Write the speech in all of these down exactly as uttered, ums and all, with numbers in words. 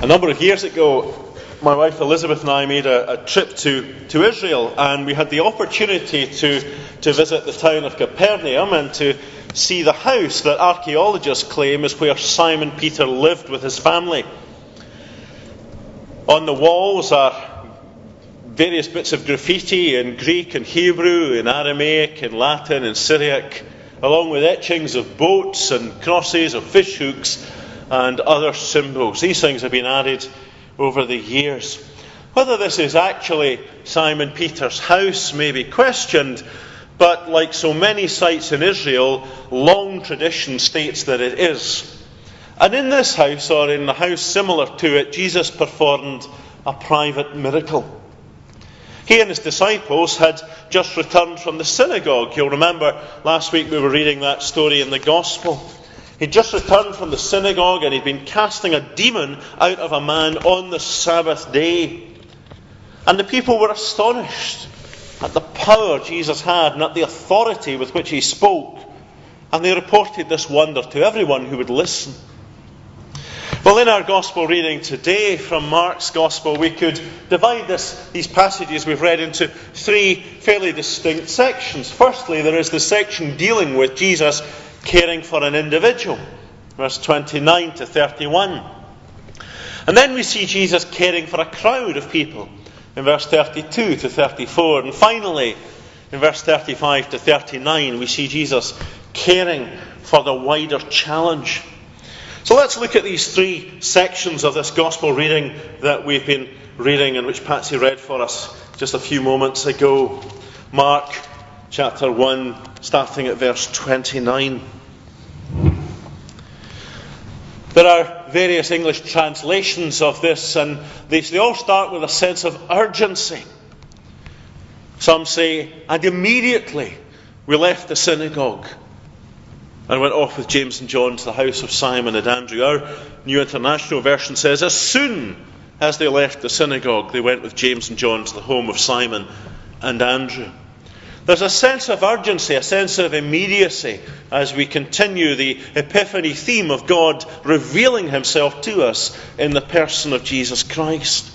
A number of years ago, my wife Elizabeth and I made a, a trip to, to Israel, and we had the opportunity to, to visit the town of Capernaum and to see the house that archaeologists claim is where Simon Peter lived with his family. On the walls are various bits of graffiti in Greek and Hebrew, in Aramaic, in Latin and Syriac, along with etchings of boats and crosses of fish hooks and other symbols. These things have been added over the years. Whether this is actually Simon Peter's house may be questioned, but like so many sites in Israel, long tradition states that it is. And in this house, or in a house similar to it, Jesus performed a private miracle. He and his disciples had just returned from the synagogue. You'll remember last week we were reading that story in the Gospel. He'd just returned from the synagogue and he'd been casting a demon out of a man on the Sabbath day. And the people were astonished at the power Jesus had and at the authority with which he spoke. And they reported this wonder to everyone who would listen. Well, in our Gospel reading today from Mark's Gospel, we could divide this, these passages we've read into three fairly distinct sections. Firstly, there is the section dealing with Jesus caring for an individual, verse twenty-nine to thirty-one. And then we see Jesus caring for a crowd of people, in verse thirty-two to thirty-four. And finally, in verse thirty-five to thirty-nine, we see Jesus caring for the wider challenge. So let's look at these three sections of this Gospel reading that we've been reading and which Patsy read for us just a few moments ago. Mark chapter one, starting at verse twenty-nine. There are various English translations of this, and they, they all start with a sense of urgency. Some say, and immediately we left the synagogue and went off with James and John to the house of Simon and Andrew. Our New International Version says, as soon as they left the synagogue, they went with James and John to the home of Simon and Andrew. There's a sense of urgency, a sense of immediacy as we continue the Epiphany theme of God revealing himself to us in the person of Jesus Christ.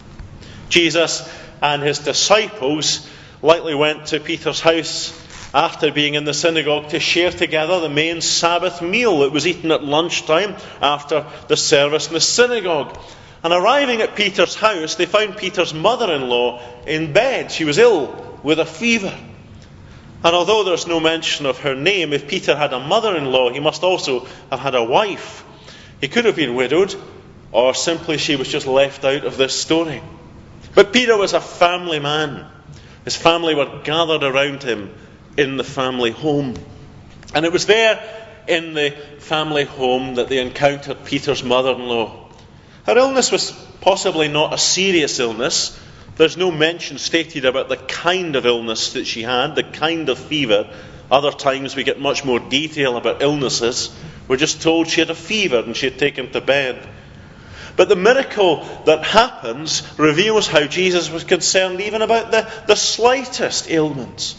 Jesus and his disciples likely went to Peter's house after being in the synagogue to share together the main Sabbath meal that was eaten at lunchtime after the service in the synagogue. And arriving at Peter's house, they found Peter's mother-in-law in bed. She was ill with a fever. And although there's no mention of her name, if Peter had a mother-in-law, he must also have had a wife. He could have been widowed, or simply she was just left out of this story. But Peter was a family man. His family were gathered around him in the family home. And it was there in the family home that they encountered Peter's mother-in-law. Her illness was possibly not a serious illness. There's no mention stated about the kind of illness that she had, the kind of fever. Other times we get much more detail about illnesses. We're just told she had a fever and she had taken to bed. But the miracle that happens reveals how Jesus was concerned even about the, the slightest ailments.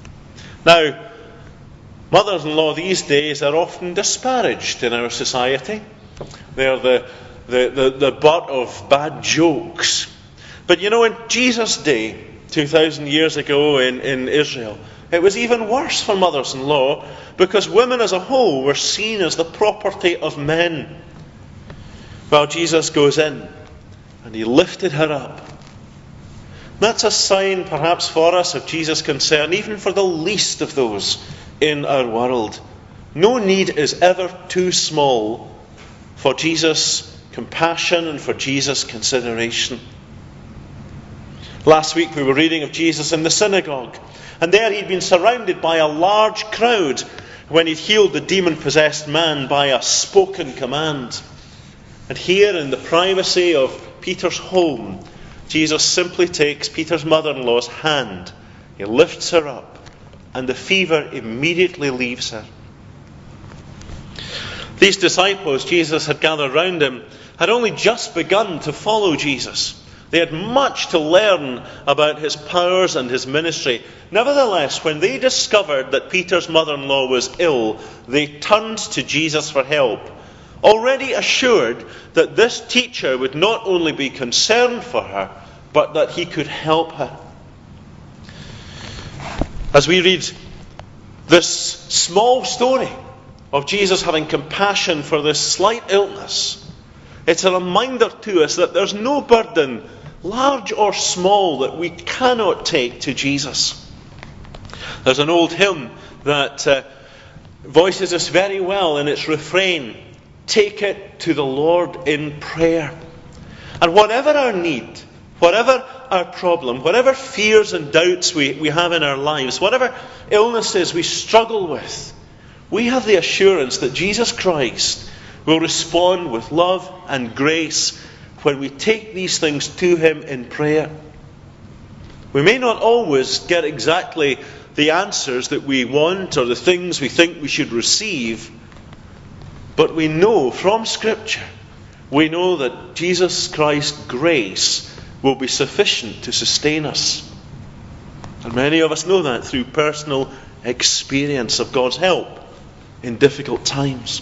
Now, mothers-in-law these days are often disparaged in our society. They're the, the, the, the butt of bad jokes. But you know, in Jesus' day, two thousand years ago in, in Israel, it was even worse for mothers-in-law because women as a whole were seen as the property of men. Well, Jesus goes in and he lifted her up. That's a sign perhaps for us of Jesus' concern, even for the least of those in our world. No need is ever too small for Jesus' compassion and for Jesus' consideration. Last week we were reading of Jesus in the synagogue, and there he'd been surrounded by a large crowd when he'd healed the demon-possessed man by a spoken command. And here in the privacy of Peter's home, Jesus simply takes Peter's mother-in-law's hand, he lifts her up, and the fever immediately leaves her. These disciples Jesus had gathered round him had only just begun to follow Jesus. They had much to learn about his powers and his ministry. Nevertheless, when they discovered that Peter's mother-in-law was ill, they turned to Jesus for help. already assured that this teacher would not only be concerned for her, but that he could help her. As we read this small story of Jesus having compassion for this slight illness, it's a reminder to us that there's no burden, large or small, that we cannot take to Jesus. There's an old hymn that uh, voices this very well in its refrain, "Take it to the Lord in prayer." And whatever our need, whatever our problem, whatever fears and doubts we, we have in our lives, whatever illnesses we struggle with, we have the assurance that Jesus Christ will respond with love and grace when we take these things to him in prayer. We may not always get exactly the answers that we want or the things we think we should receive, but we know from Scripture, we know that Jesus Christ's grace will be sufficient to sustain us. And many of us know that through personal experience of God's help in difficult times.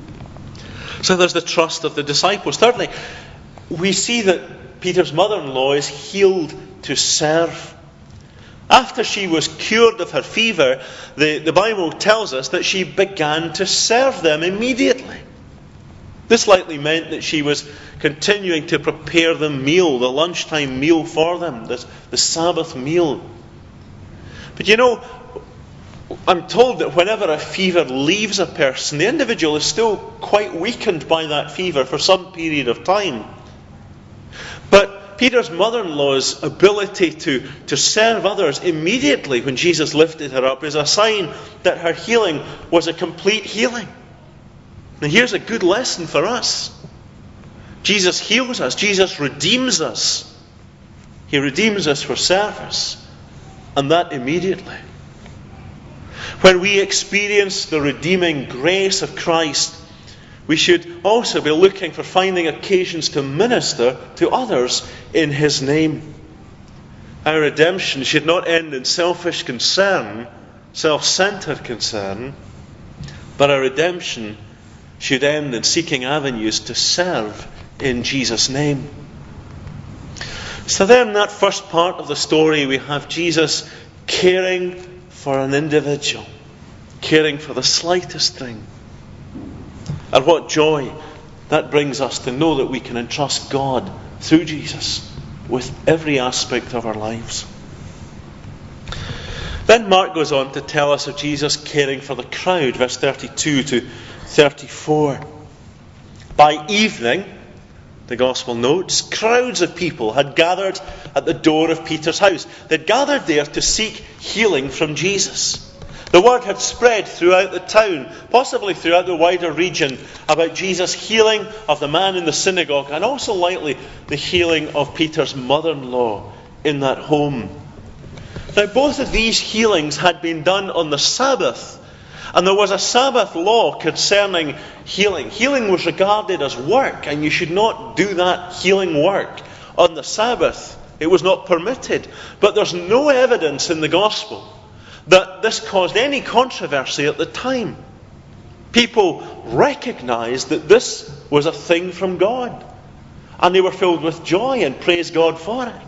So there's the trust of the disciples. Thirdly, we see that Peter's mother-in-law is healed to serve. After she was cured of her fever, the, the Bible tells us that she began to serve them immediately. This likely meant that she was continuing to prepare the meal, the lunchtime meal for them, the, the Sabbath meal. But you know, I'm told that whenever a fever leaves a person, the individual is still quite weakened by that fever for some period of time. But Peter's mother-in-law's ability to, to serve others immediately when Jesus lifted her up is a sign that her healing was a complete healing. Now here's a good lesson for us. Jesus heals us. Jesus redeems us. He redeems us for service. And that immediately. When we experience the redeeming grace of Christ, we should also be looking for finding occasions to minister to others in his name. Our redemption should not end in selfish concern, self-centered concern, but our redemption should end in seeking avenues to serve in Jesus' name. So then, in that first part of the story, we have Jesus caring for an individual, caring for the slightest thing. And what joy that brings us to know that we can entrust God through Jesus with every aspect of our lives. Then Mark goes on to tell us of Jesus caring for the crowd, verse thirty-two to thirty-four. By evening, the Gospel notes, crowds of people had gathered at the door of Peter's house. They'd gathered there to seek healing from Jesus. The word had spread throughout the town, possibly throughout the wider region, about Jesus' healing of the man in the synagogue, and also likely the healing of Peter's mother-in-law in that home. Now, both of these healings had been done on the Sabbath, and there was a Sabbath law concerning healing. Healing was regarded as work, and you should not do that healing work on the Sabbath. It was not permitted. But there's no evidence in the Gospel that this caused any controversy at the time. People recognized that this was a thing from God, and they were filled with joy and praised God for it.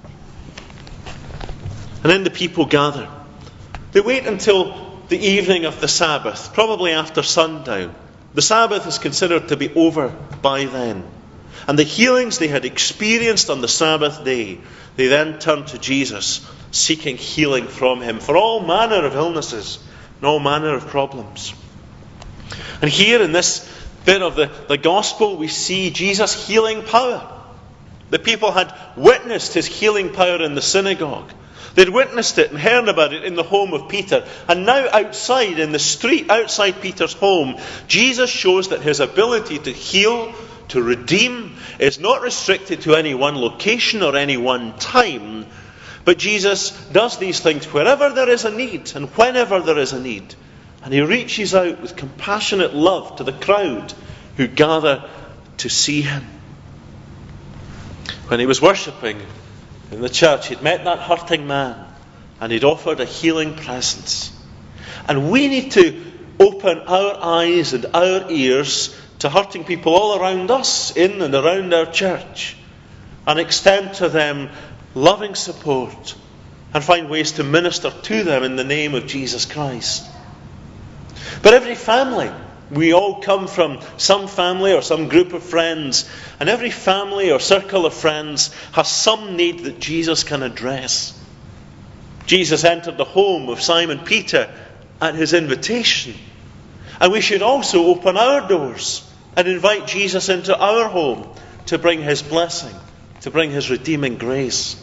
And then the people gather. They wait until the evening of the Sabbath, probably after sundown. The Sabbath is considered to be over by then. And the healings they had experienced on the Sabbath day, they then turned to Jesus, seeking healing from him for all manner of illnesses and all manner of problems. And here in this bit of the, the Gospel, we see Jesus' healing power. The people had witnessed his healing power in the synagogue. They'd witnessed it and heard about it in the home of Peter. And now outside, in the street outside Peter's home, Jesus shows that his ability to heal, to redeem, is not restricted to any one location or any one time. But Jesus does these things wherever there is a need and whenever there is a need. And he reaches out with compassionate love to the crowd who gather to see him. When he was worshipping in the church, he'd met that hurting man and he'd offered a healing presence. And we need to open our eyes and our ears to hurting people all around us, in and around our church, and extend to them loving support and find ways to minister to them in the name of Jesus Christ. But every family, we all come from some family or some group of friends, and every family or circle of friends has some need that Jesus can address. Jesus entered the home of Simon Peter at his invitation, and we should also open our doors and invite Jesus into our home to bring his blessing, to bring his redeeming grace.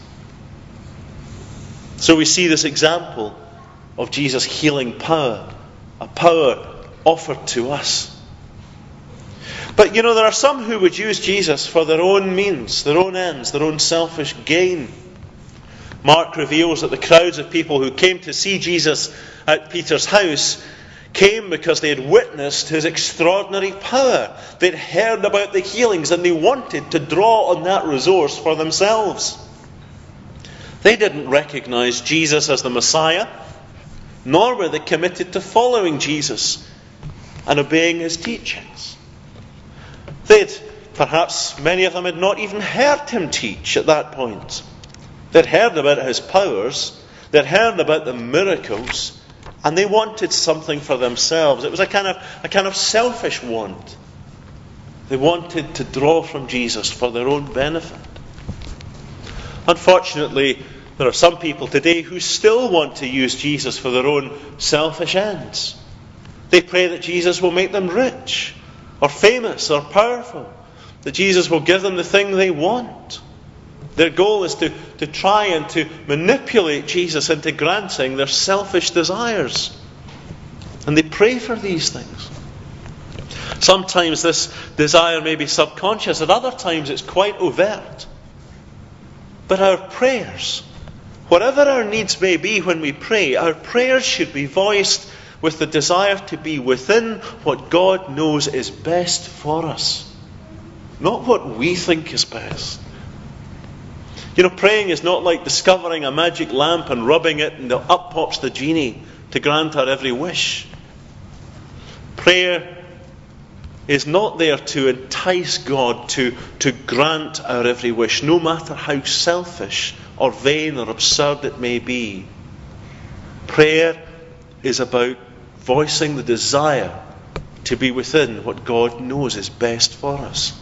So we see this example of Jesus' healing power, a power offered to us. But you know, there are some who would use Jesus for their own means, their own ends, their own selfish gain. Mark reveals that the crowds of people who came to see Jesus at Peter's house came because they had witnessed his extraordinary power. They'd heard about the healings and they wanted to draw on that resource for themselves. They didn't recognize Jesus as the Messiah, nor were they committed to following Jesus and obeying his teachings. They'd, perhaps many of them had not even heard him teach at that point. They'd heard about his powers, they'd heard about the miracles, and they wanted something for themselves. It was a kind of a kind of selfish want. They wanted to draw from Jesus for their own benefit. Unfortunately, there are some people today who still want to use Jesus for their own selfish ends. They pray that Jesus will make them rich, or famous, or powerful, that Jesus will give them the thing they want. Their goal is to, to try and to manipulate Jesus into granting their selfish desires. And they pray for these things. Sometimes this desire may be subconscious, at other times it's quite overt. But our prayers, whatever our needs may be when we pray, our prayers should be voiced with the desire to be within what God knows is best for us, not what we think is best. You know, praying is not like discovering a magic lamp and rubbing it and up pops the genie to grant our every wish. Prayer is not there to entice God to, to grant our every wish, no matter how selfish or vain or absurd it may be. Prayer is about voicing the desire to be within what God knows is best for us.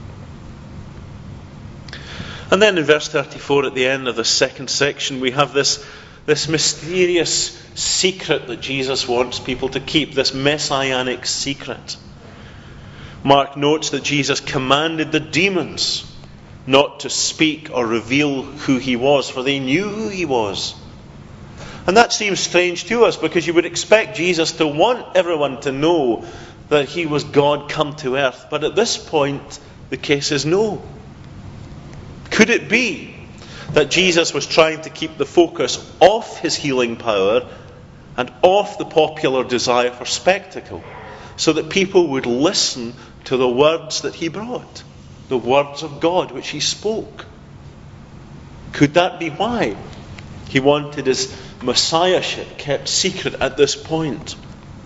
And then in verse thirty-four, at the end of the second section, we have this, this mysterious secret that Jesus wants people to keep, this messianic secret. Mark notes that Jesus commanded the demons not to speak or reveal who he was, for they knew who he was. And that seems strange to us, because you would expect Jesus to want everyone to know that he was God come to earth. But at this point, the case is no. Could it be that Jesus was trying to keep the focus off his healing power and off the popular desire for spectacle, so that people would listen to the words that he brought, the words of God which he spoke? Could that be why he wanted his messiahship kept secret at this point?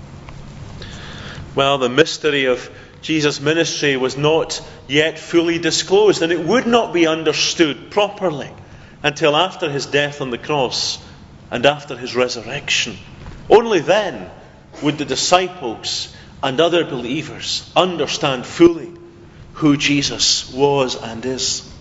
Well, the mystery of Jesus' ministry was not yet fully disclosed, and it would not be understood properly until after his death on the cross and after his resurrection. Only then would the disciples and other believers understand fully who Jesus was and is.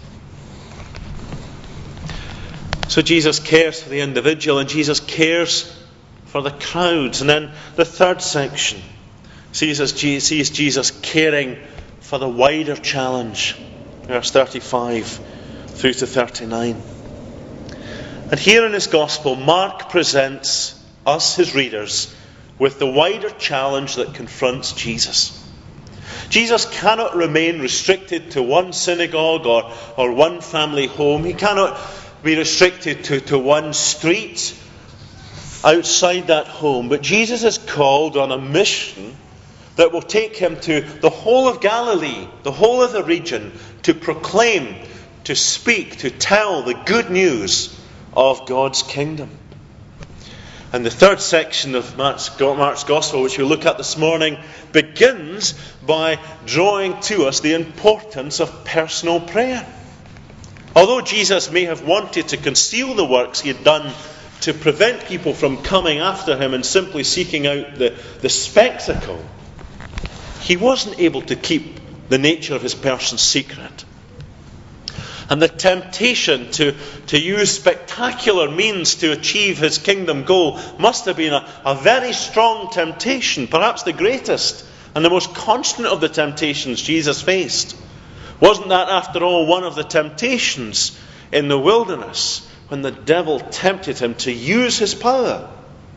So Jesus cares for the individual, and Jesus cares for the crowds. And then the third section sees, as Je- sees Jesus caring for the wider challenge. Verse thirty-five through to thirty-nine. And here in his Gospel, Mark presents us, his readers, with the wider challenge that confronts Jesus. Jesus cannot remain restricted to one synagogue or, or one family home. He cannot be restricted to, to one street outside that home. But Jesus is called on a mission that will take him to the whole of Galilee, the whole of the region, to proclaim, to speak, to tell the good news of God's kingdom. And the third section of Mark's, Mark's Gospel, which we'll look at this morning, begins by drawing to us the importance of personal prayer. Although Jesus may have wanted to conceal the works he had done to prevent people from coming after him and simply seeking out the, the spectacle, he wasn't able to keep the nature of his person secret. And the temptation to, to use spectacular means to achieve his kingdom goal must have been a, a very strong temptation, perhaps the greatest and the most constant of the temptations Jesus faced. Wasn't that, after all, one of the temptations in the wilderness when the devil tempted him to use his power?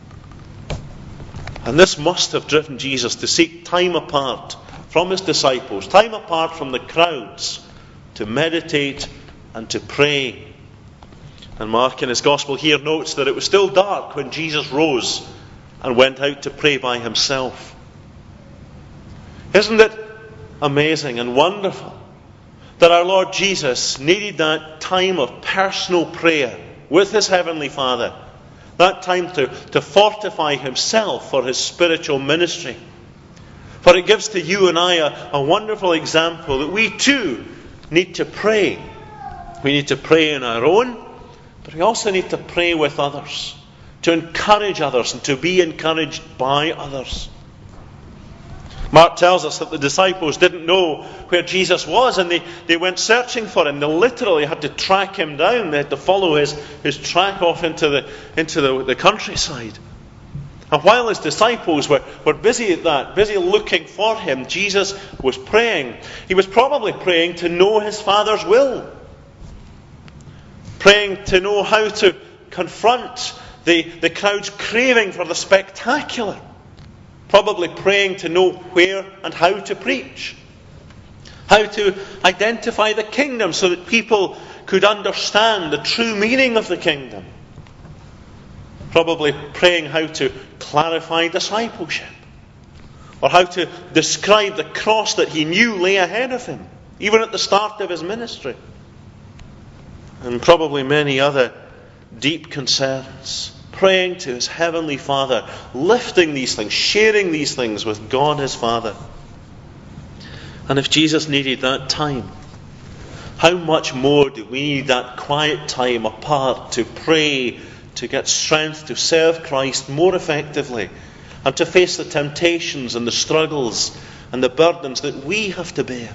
And this must have driven Jesus to seek time apart from his disciples, time apart from the crowds, to meditate and to pray. And Mark in his Gospel here notes that it was still dark when Jesus rose and went out to pray by himself. Isn't it amazing and wonderful that our Lord Jesus needed that time of personal prayer with his Heavenly Father, that time to, to fortify himself for his spiritual ministry? For it gives to you and I a, a wonderful example that we too need to pray. We need to pray in our own, but we also need to pray with others, to encourage others and to be encouraged by others. Mark tells us that the disciples didn't know where Jesus was, and they, they went searching for him. They literally had to track him down. They had to follow his, his track off into the into the, the countryside. And while his disciples were, were busy at that, busy looking for him, Jesus was praying. He was probably praying to know his Father's will. Praying to know how to confront the, the crowd's craving for the spectacular. Probably praying to know where and how to preach. How to identify the kingdom so that people could understand the true meaning of the kingdom. Probably praying how to clarify discipleship. Or how to describe the cross that he knew lay ahead of him, even at the start of his ministry. And probably many other deep concerns. Praying to his Heavenly Father, lifting these things, sharing these things with God his Father. And if Jesus needed that time, how much more do we need that quiet time apart to pray, to get strength to serve Christ more effectively, and to face the temptations and the struggles and the burdens that we have to bear.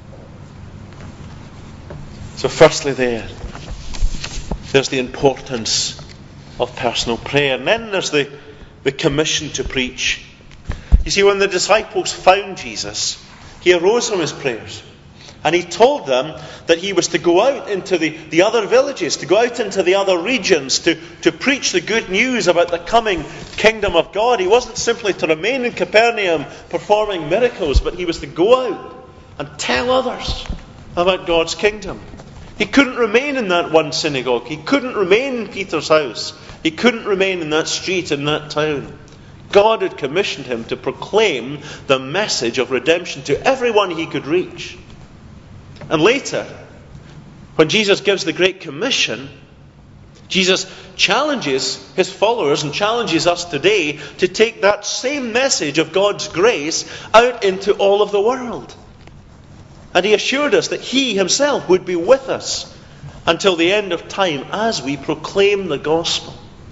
So firstly there, there's the importance of personal prayer. And then there's the, the commission to preach. You see, when the disciples found Jesus, he arose from his prayers. And he told them that he was to go out into the, the other villages, to go out into the other regions, to, to preach the good news about the coming kingdom of God. He wasn't simply to remain in Capernaum performing miracles, but he was to go out and tell others about God's kingdom. He couldn't remain in that one synagogue. He couldn't remain in Peter's house. He couldn't remain in that street, in that town. God had commissioned him to proclaim the message of redemption to everyone he could reach. And later, when Jesus gives the Great Commission, Jesus challenges his followers and challenges us today to take that same message of God's grace out into all of the world. And he assured us that he himself would be with us until the end of time as we proclaim the gospel.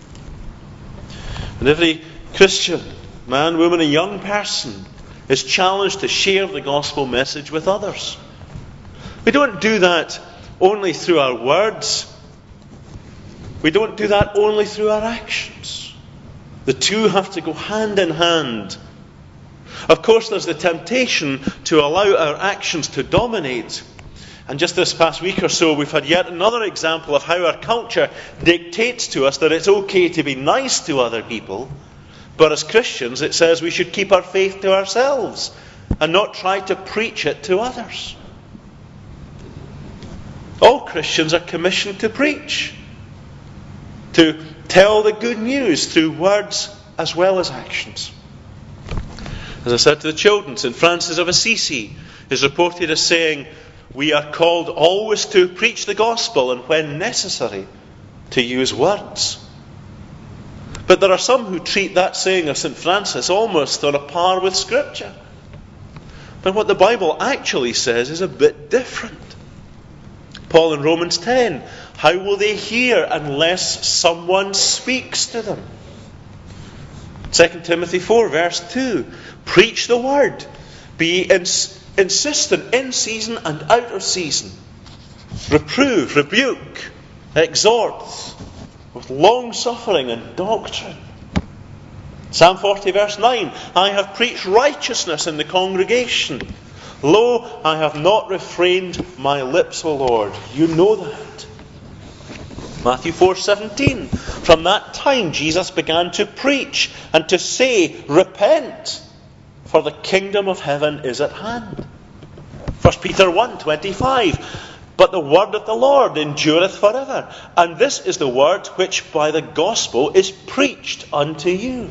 And every Christian, man, woman, and young person is challenged to share the gospel message with others. We don't do that only through our words. We don't do that only through our actions. The two have to go hand in hand. Of course, there's the temptation to allow our actions to dominate. And just this past week or so, we've had yet another example of how our culture dictates to us that it's okay to be nice to other people. But as Christians, it says we should keep our faith to ourselves and not try to preach it to others. All Christians are commissioned to preach, to tell the good news through words as well as actions. As I said to the children, Saint Francis of Assisi is reported as saying, we are called always to preach the gospel and when necessary to use words. But there are some who treat that saying of Saint Francis almost on a par with Scripture. But what the Bible actually says is a bit different. Paul in Romans ten, how will they hear unless someone speaks to them? Second Timothy four verse two, preach the word. Be ins- insistent in season and out of season. Reprove, rebuke, exhort with long suffering and doctrine. Psalm forty verse nine, I have preached righteousness in the congregation. Lo, I have not refrained my lips, O Lord. You know that. Matthew four seventeen, from that time Jesus began to preach and to say, repent, for the kingdom of heaven is at hand. First Peter one twenty-five, but the word of the Lord endureth forever. And this is the word which by the gospel is preached unto you.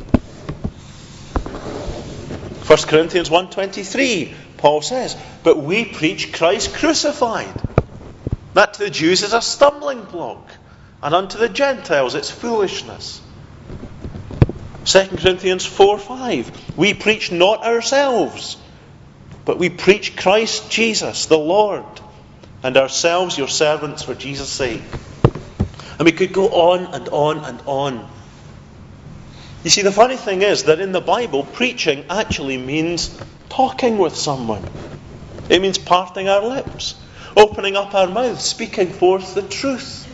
First Corinthians one twenty-three, Paul says, but we preach Christ crucified. That to the Jews is a stumbling block, and unto the Gentiles it's foolishness. Second Corinthians four five, we preach not ourselves, but we preach Christ Jesus, the Lord, and ourselves your servants for Jesus' sake. And we could go on and on and on. You see, the funny thing is that in the Bible, preaching actually means talking with someone. It means parting our lips, opening up our mouths, speaking forth the truth.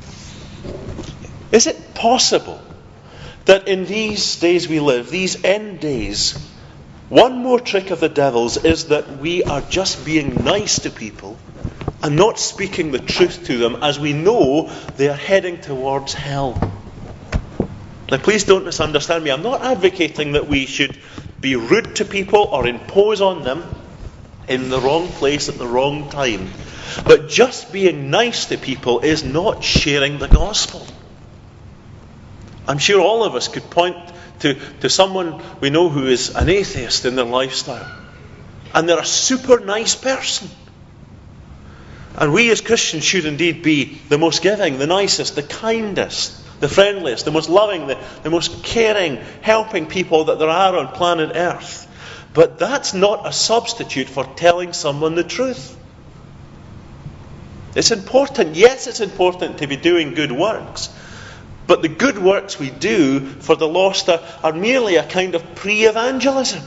Is it possible that in these days we live, these end days, one more trick of the devil's is that we are just being nice to people and not speaking the truth to them, as we know they are heading towards hell? Now, please don't misunderstand me. I'm not advocating that we should be rude to people or impose on them in the wrong place at the wrong time. But just being nice to people is not sharing the gospel. I'm sure all of us could point to, to someone we know who is an atheist in their lifestyle, and they're a super nice person. And we as Christians should indeed be the most giving, the nicest, the kindest, the friendliest, the most loving, the, the most caring, helping people that there are on planet Earth. But that's not a substitute for telling someone the truth. It's important, yes, it's important to be doing good works. But the good works we do for the lost are, are merely a kind of pre-evangelism.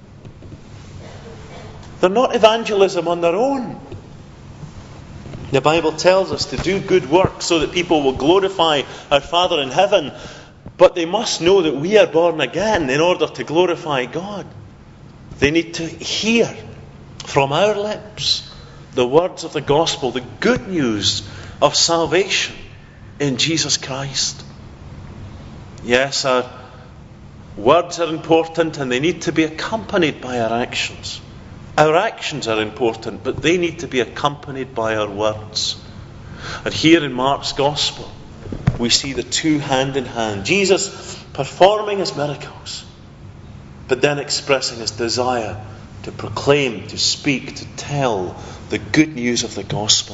They're not evangelism on their own. The Bible tells us to do good works so that people will glorify our Father in heaven. But they must know that we are born again in order to glorify God. They need to hear from our lips the words of the gospel, the good news of salvation in Jesus Christ. Yes, our words are important and they need to be accompanied by our actions. Our actions are important, but they need to be accompanied by our words. And here in Mark's Gospel, we see the two hand in hand. Jesus performing his miracles, but then expressing his desire to proclaim, to speak, to tell the good news of the gospel.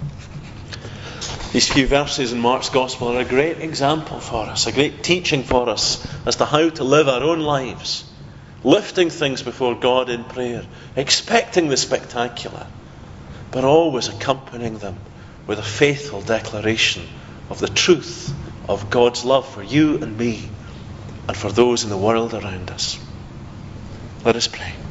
These few verses in Mark's Gospel are a great example for us, a great teaching for us as to how to live our own lives, lifting things before God in prayer, expecting the spectacular, but always accompanying them with a faithful declaration of the truth of God's love for you and me and for those in the world around us. Let us pray.